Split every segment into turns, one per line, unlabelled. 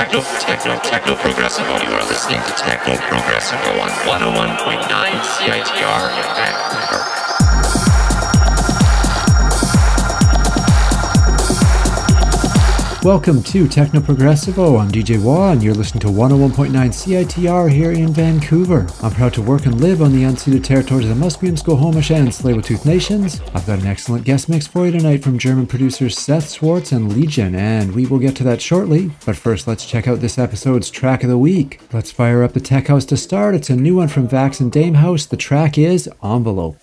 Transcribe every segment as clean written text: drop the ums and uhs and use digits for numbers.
Techno Progressivo. You are listening to Techno Progressivo on 101.9 CITR in Vancouver.
Welcome to Techno Progressivo. I'm DJ Wah, and you're listening to 101.9 CITR here in Vancouver. I'm proud to work and live on the unceded territories of the Musqueam, Squamish, and Tsleil-Waututh nations. I've got an excellent guest mix for you tonight from German producers Seth Schwartz and Legion, and we will get to that shortly. But first, let's check out this episode's track of the week. Let's fire up the tech house to start. It's a new one from Vax and Dame House. The track is Envelope.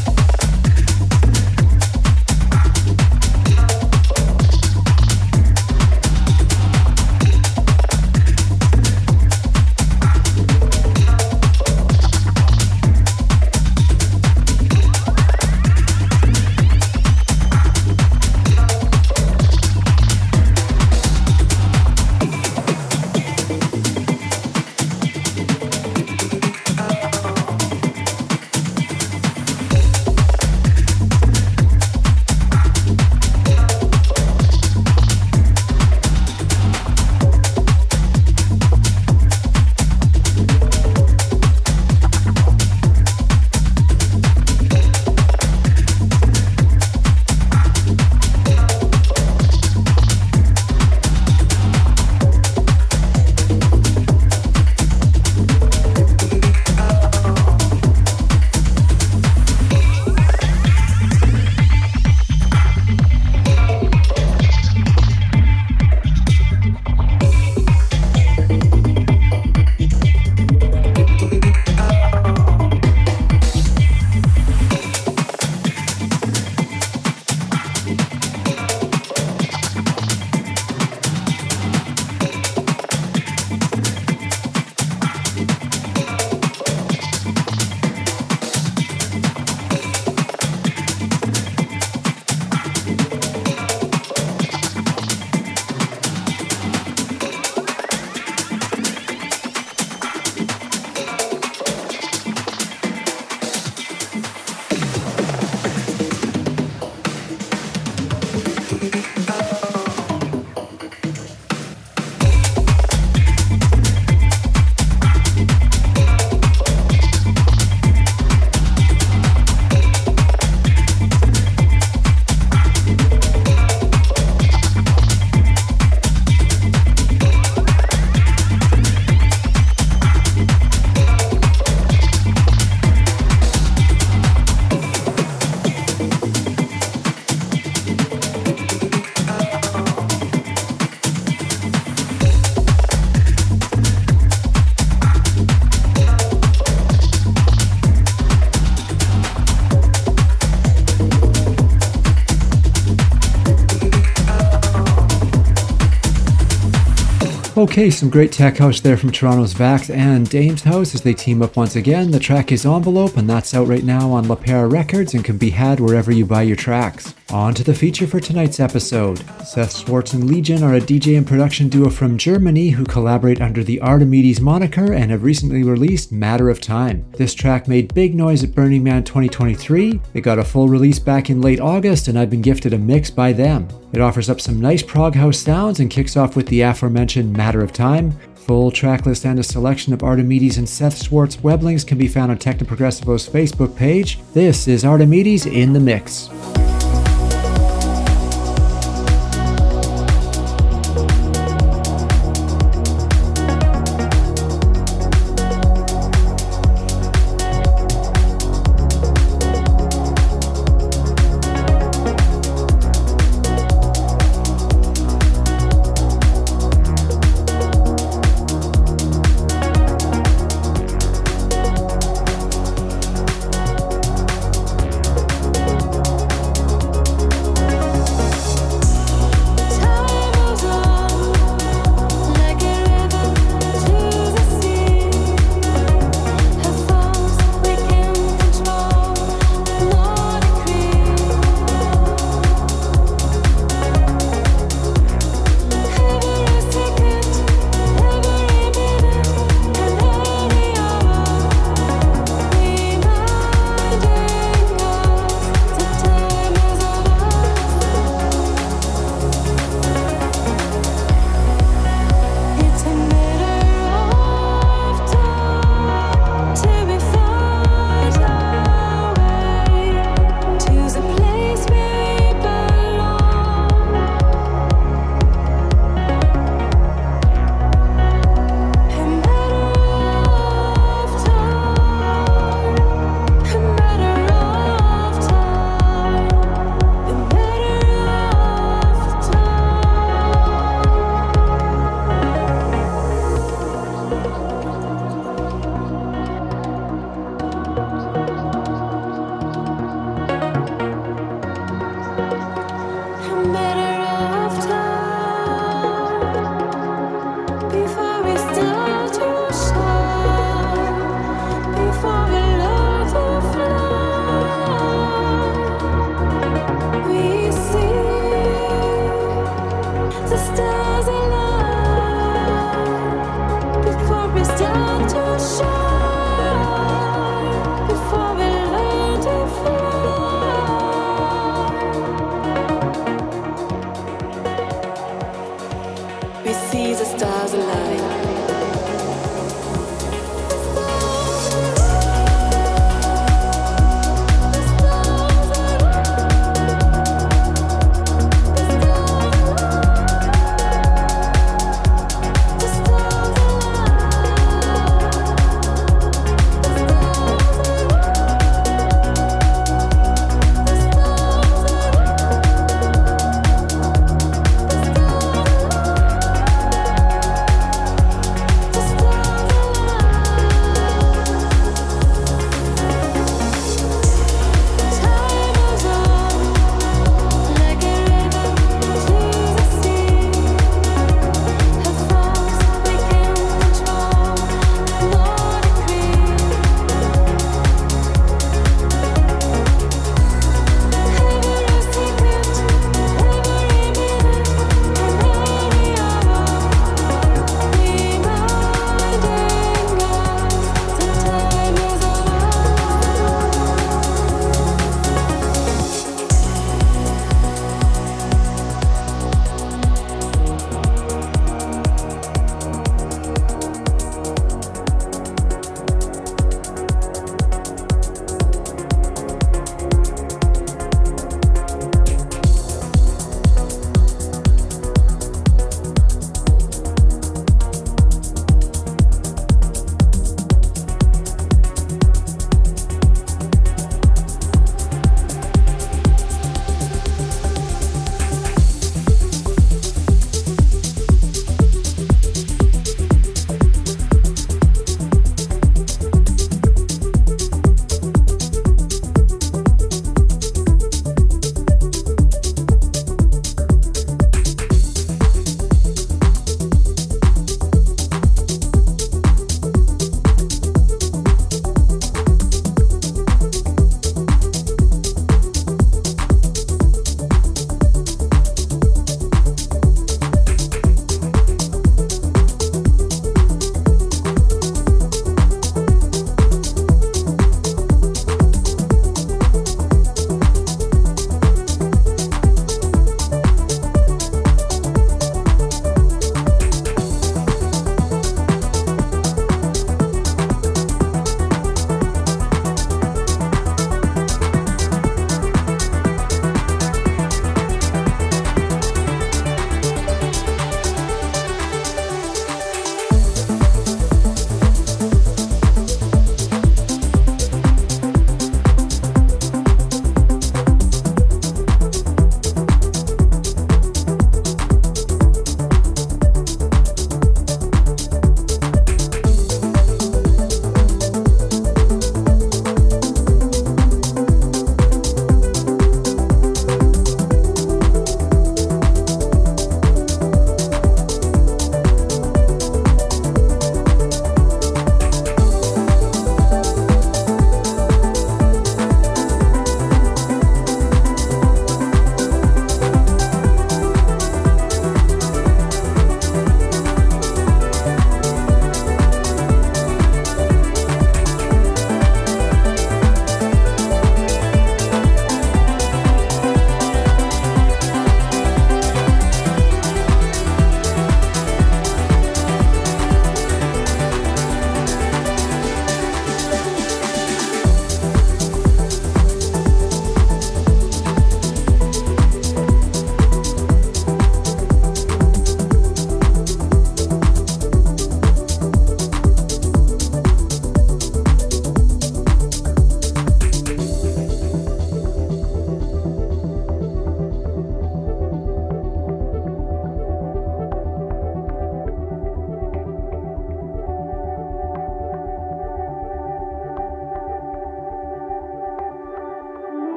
Okay, some great tech house there from Toronto's Vax and Dame's House as they team up once again. The track is Envelope, and that's out right now on La Pera Records and can be had wherever you buy your tracks. On to the feature for tonight's episode. Seth Schwartz and Legion are a DJ and production duo from Germany who collaborate under the Artemides moniker and have recently released Matter of Time. This track made big noise at Burning Man 2023. It got a full release back in late August, and I've been gifted a mix by them. It offers up some nice prog house sounds and kicks off with the aforementioned Matter of Time. Full tracklist and a selection of Artemides and Seth Schwartz web links can be found on Techno Progressivo's Facebook page. This is Artemides in the Mix.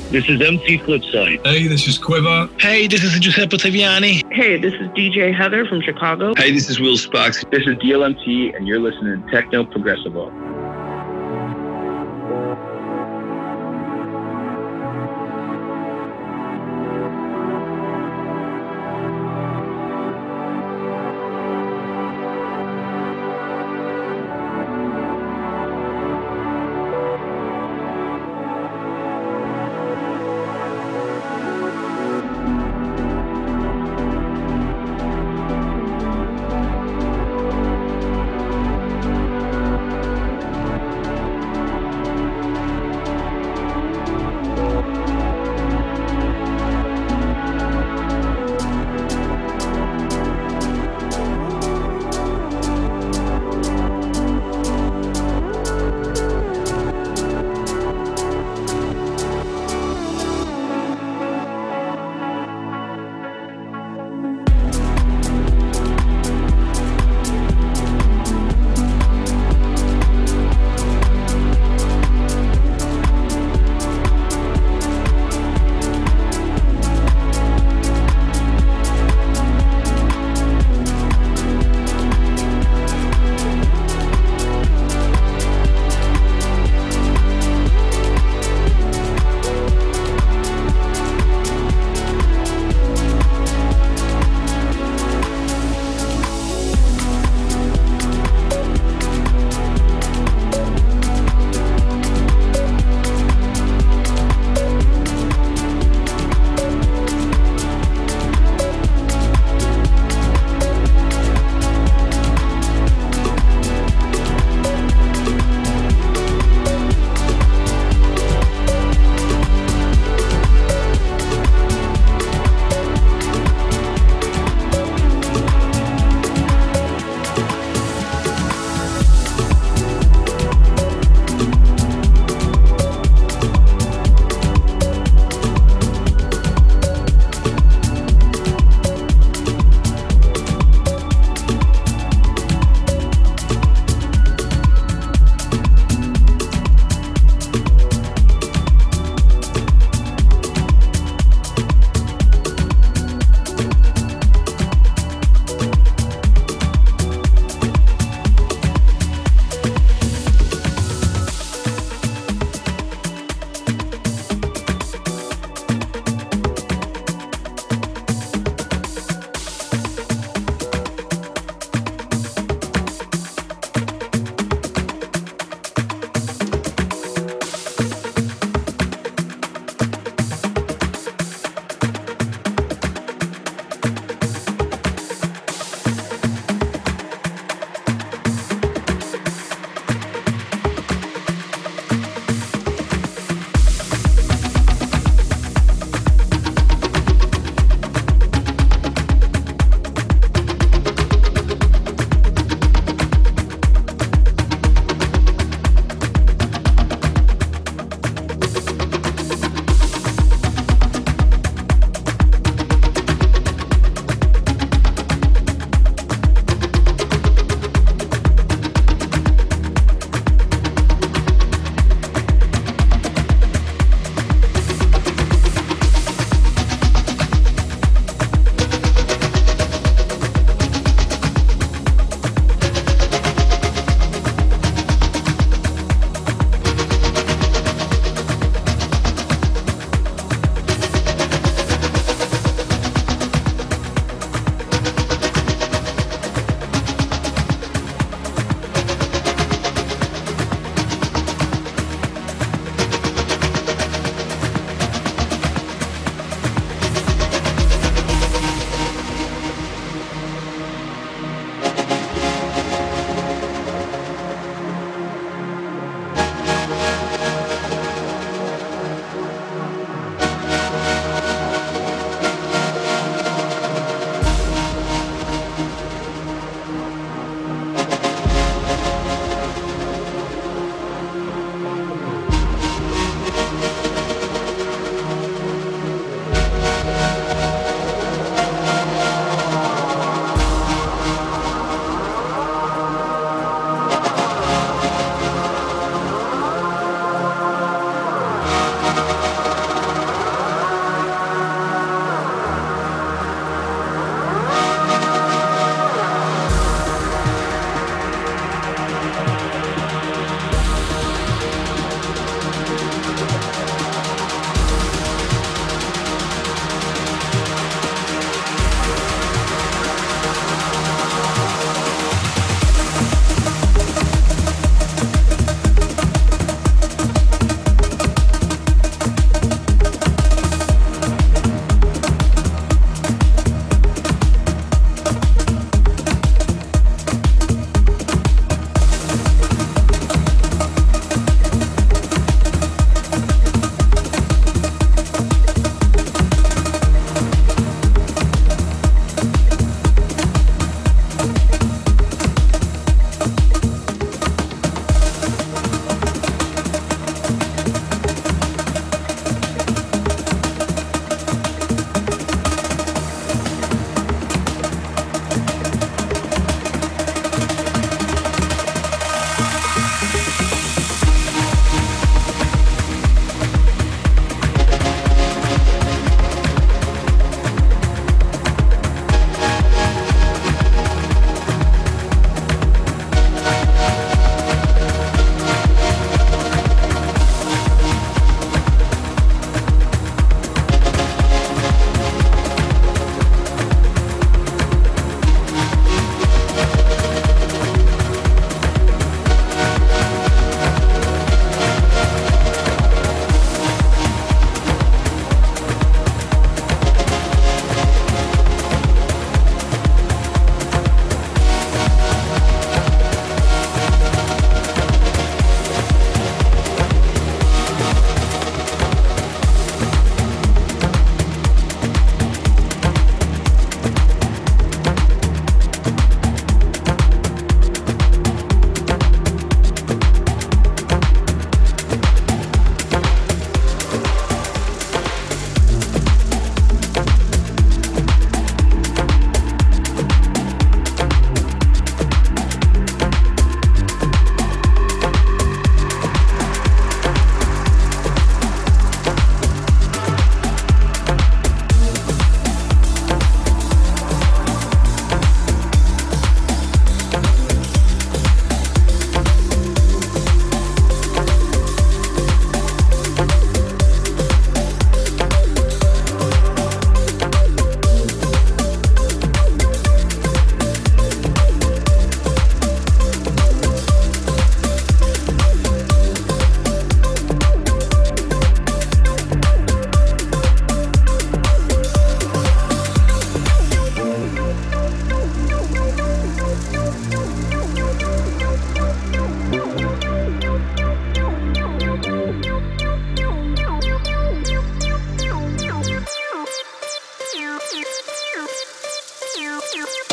This is MC Flipside.
Hey, this is Quiver.
Hey, this is Giuseppe Taviani.
Hey, this is DJ Heather from Chicago.
Hey, this is Will Sparks.
This is DLMT, and you're listening to Techno Progressivo.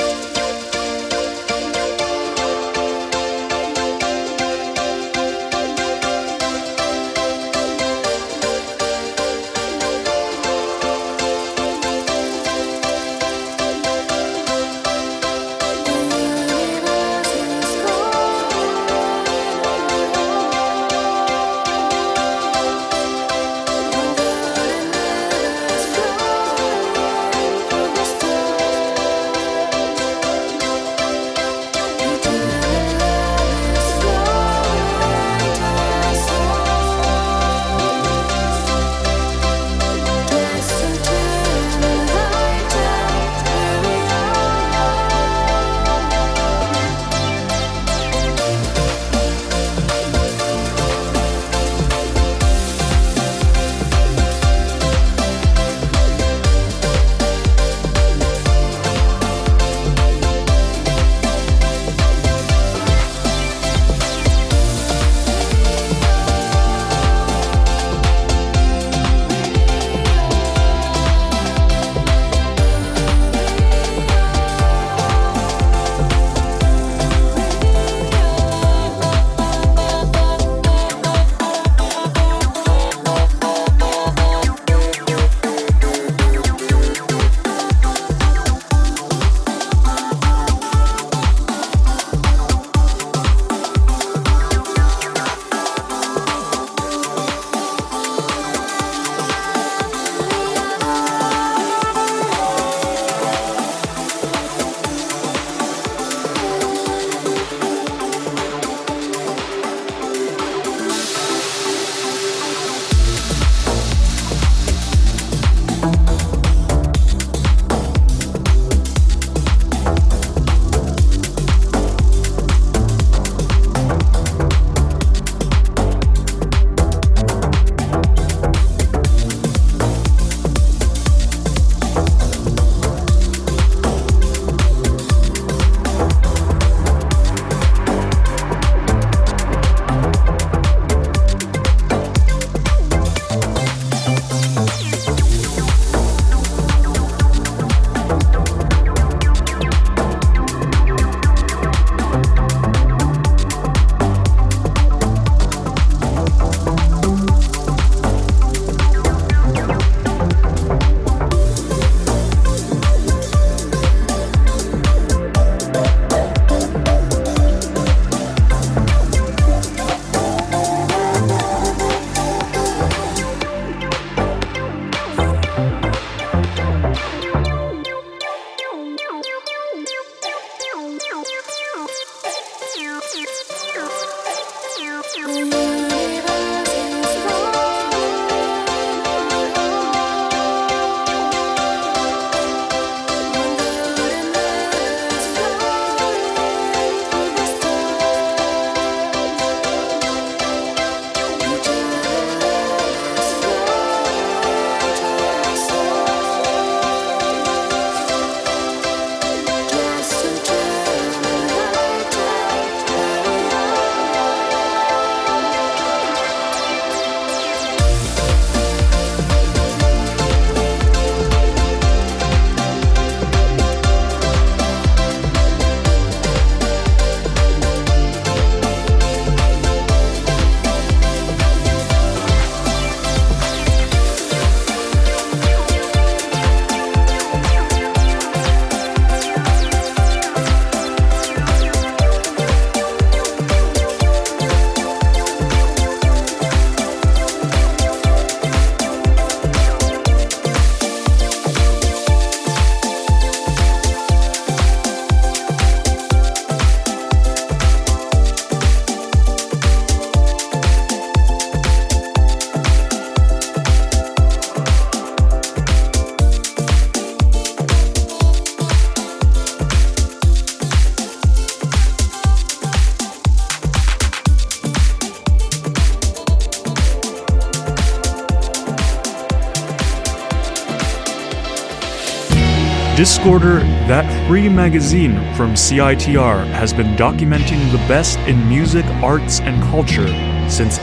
Discorder, that free magazine from CITR, has been documenting the best in music, arts, and culture since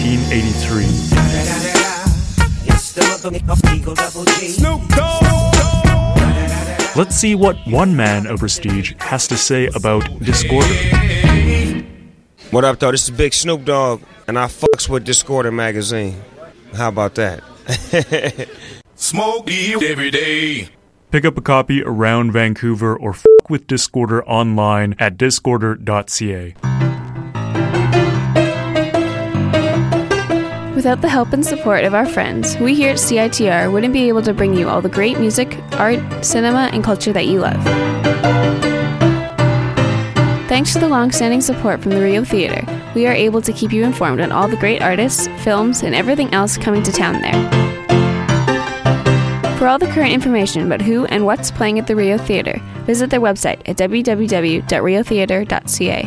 1983.
Snoop Dogg.
Let's see what one man of prestige has to say about Discorder.
What up, though? This is Big Snoop Dogg, and I fucks with Discorder magazine. How about that?
Smoke weed every day.
Pick up a copy around Vancouver or fuck with Discorder online at discorder.ca.
Without the help and support of our friends, we here at CITR wouldn't be able to bring you all the great music, art, cinema, and culture that you love. Thanks to the long-standing support from the Rio Theatre, we are able to keep you informed on all the great artists, films, and everything else coming to town there. For all the current information about who and what's playing at the Rio Theatre, visit their website at www.riotheatre.ca.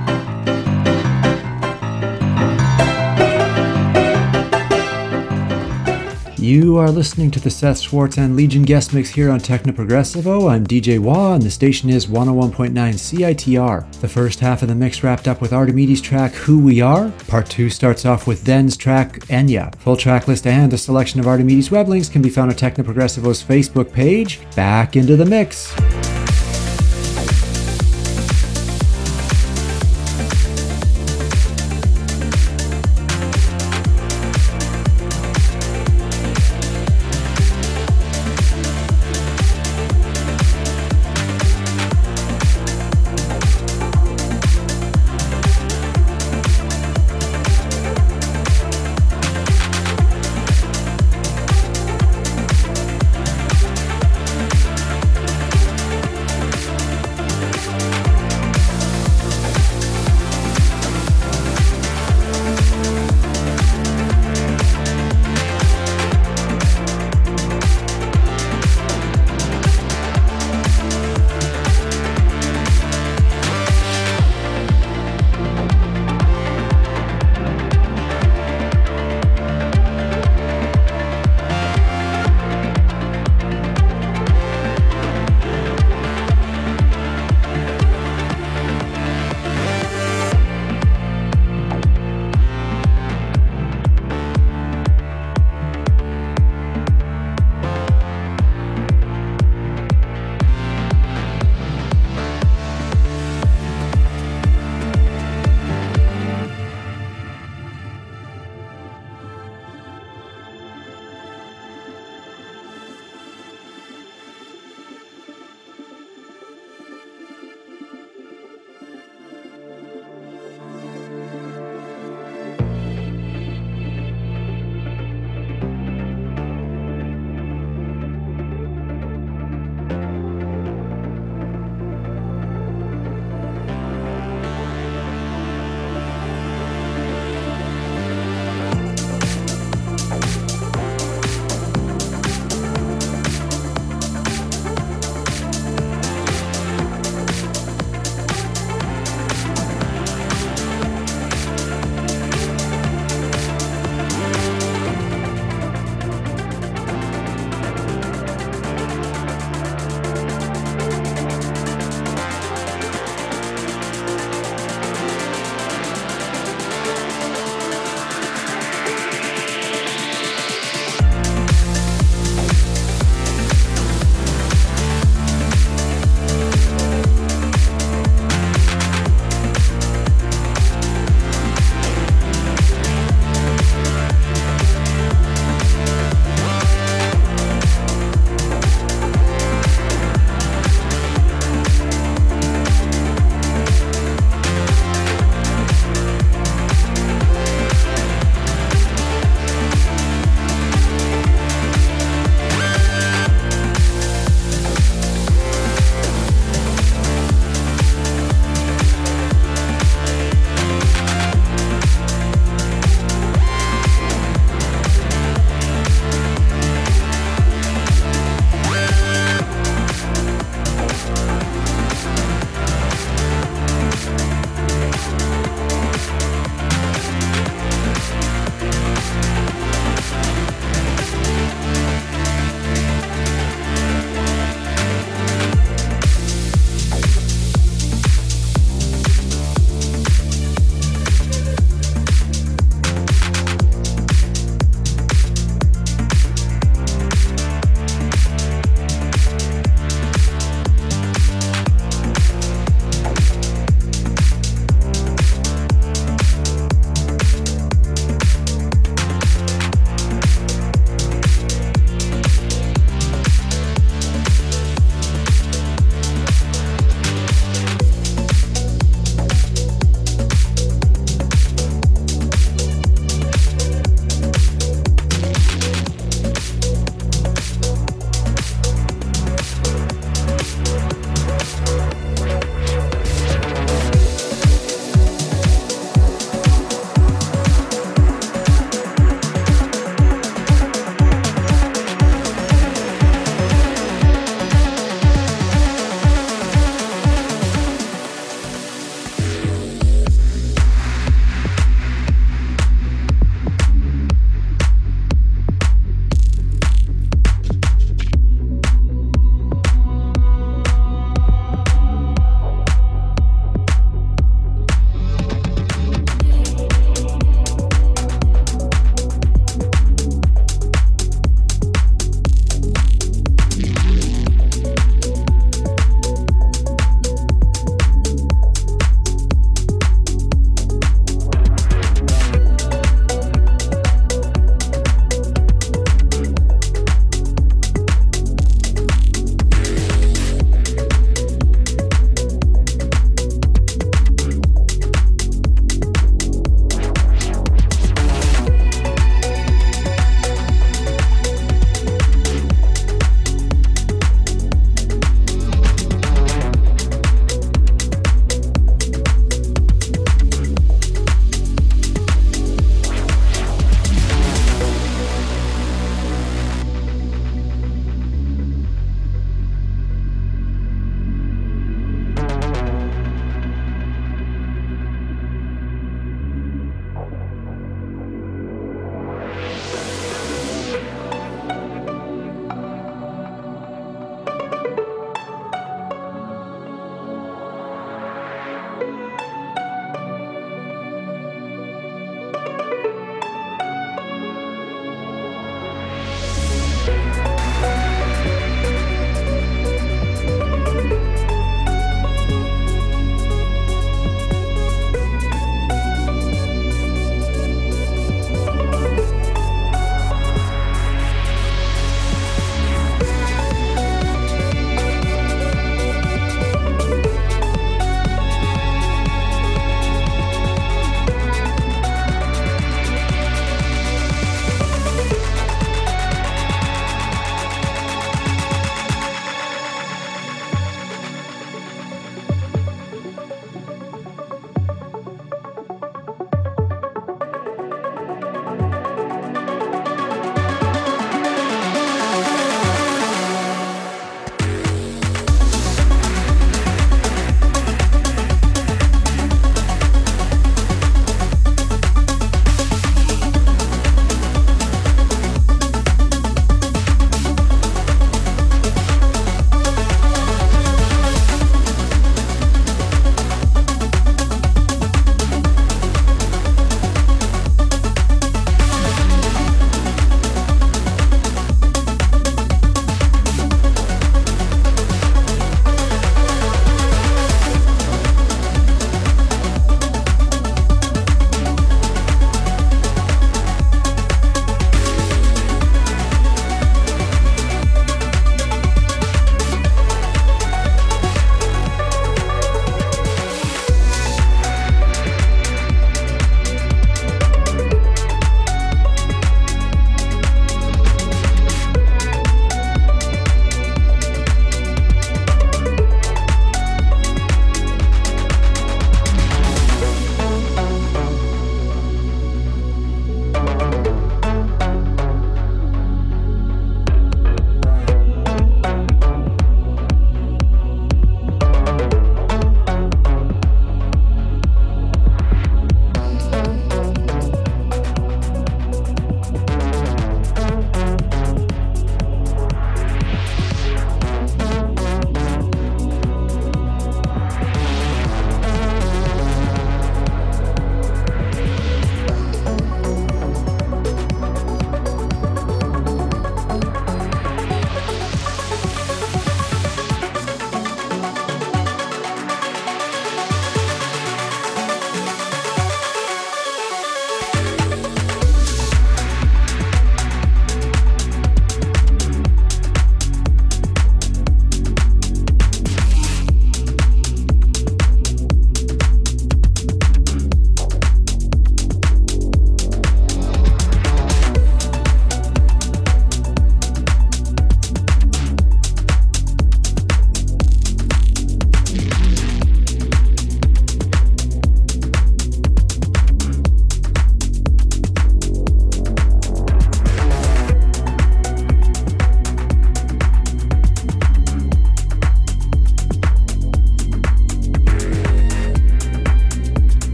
You are listening to the Seth Schwartz and Legion guest mix here on Techno Progressivo. I'm DJ Wah, and the station is 101.9 CITR. The first half of the mix wrapped up with Artemides' track Who We Are. Part 2 starts off with Den's track Enya. Full track list and a selection of Artemides' web links can be found on Techno Progressivo's Facebook page. Back into the mix.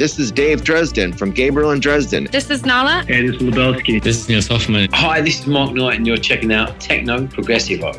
This is Dave Dresden from Gabriel and Dresden.
This is Nala.
Hey, this is Lebowski.
This is Niels Hoffman.
Hi, this is Mark Knight, and you're checking out Techno Progressivo.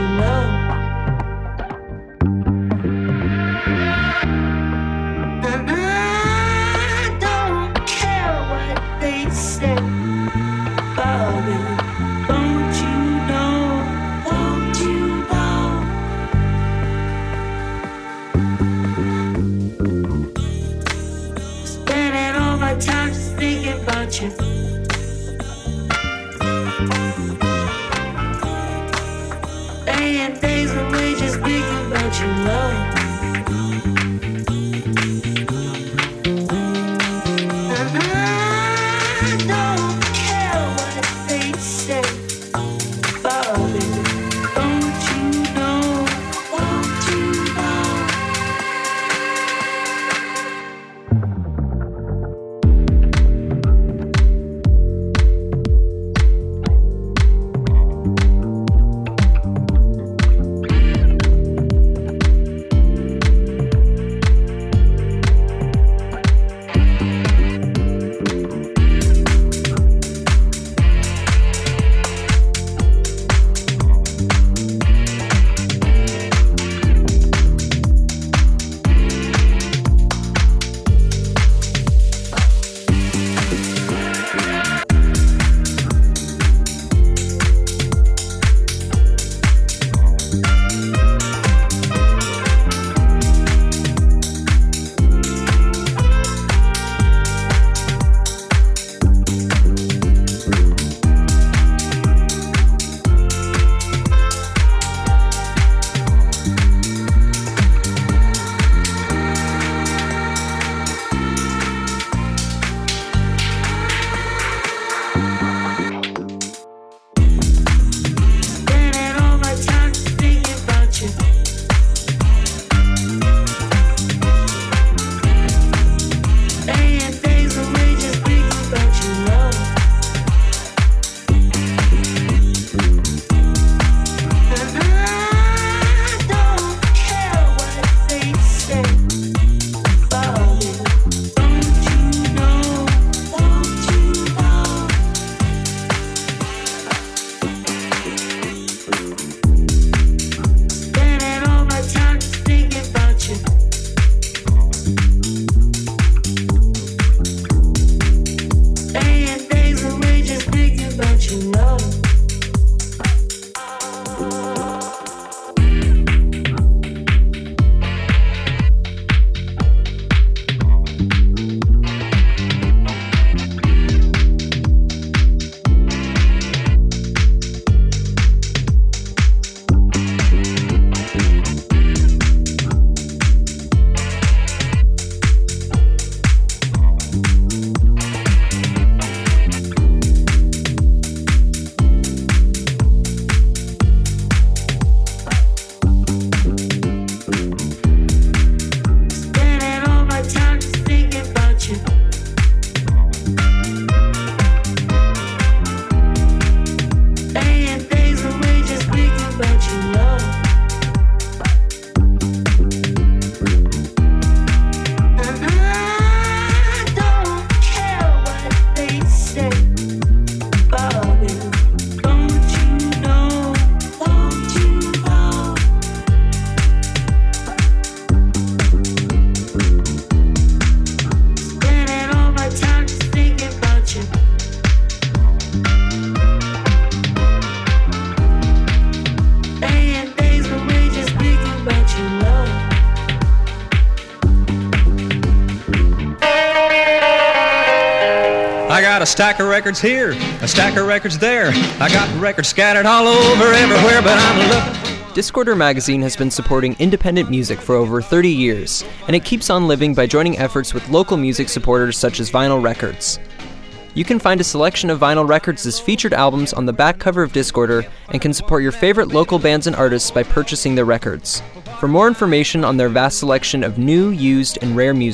you love. And I don't care what they say about me. Don't you know? Don't you know? Spending all my time just thinking about you. Laying days away just thinking about your love. And I don't care what they say about me. Don't you know? Don't you know?
got a stack of records here, a stack of records there. I got records scattered all over everywhere, but I'm looking.
Discorder magazine has been supporting independent music for over 30 years, and it keeps on living by joining efforts with local music supporters such as Vinyl Records. You can find a selection of Vinyl Records' featured albums on the back cover of Discorder and can support your favorite local bands and artists by purchasing their records. For more information on their vast selection of new, used, and rare music,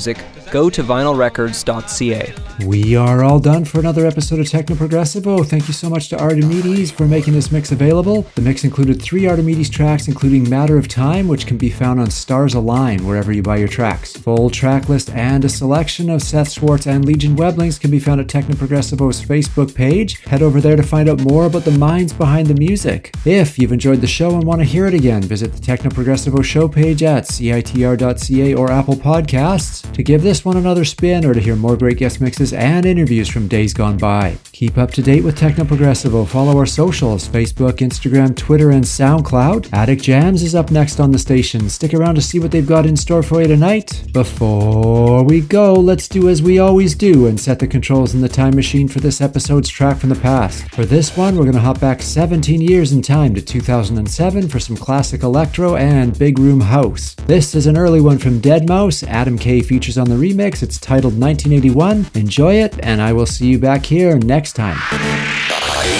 go to vinylrecords.ca.
We are all done for another episode of Techno Progressivo. Thank you so much to Artemides for making this mix available. The mix included 3 Artemides tracks, including Matter of Time, which can be found on Stars Align, wherever you buy your tracks. Full track list and a selection of Seth Schwartz and Legion Weblings can be found at Techno Progressivo's Facebook page. Head over there to find out more about the minds behind the music. If you've enjoyed the show and want to hear it again, visit the Techno Progressivo show page at CITR.ca or Apple Podcasts to give this one another spin or to hear more great guest mixes and interviews from days gone by. Keep up to date with Techno Progressivo. Follow our socials, Facebook, Instagram, Twitter, and SoundCloud. Attic Jams is up next on the station. Stick around to see what they've got in store for you tonight. Before we go, let's do as we always do and set the controls in the time machine for this episode's track from the past. For this one, we're going to hop back 17 years in time to 2007 for some classic electro and big room house. This is an early one from Deadmau5. Adam K features on the remix. It's titled 1981. Enjoy it, and I will see you back here next time.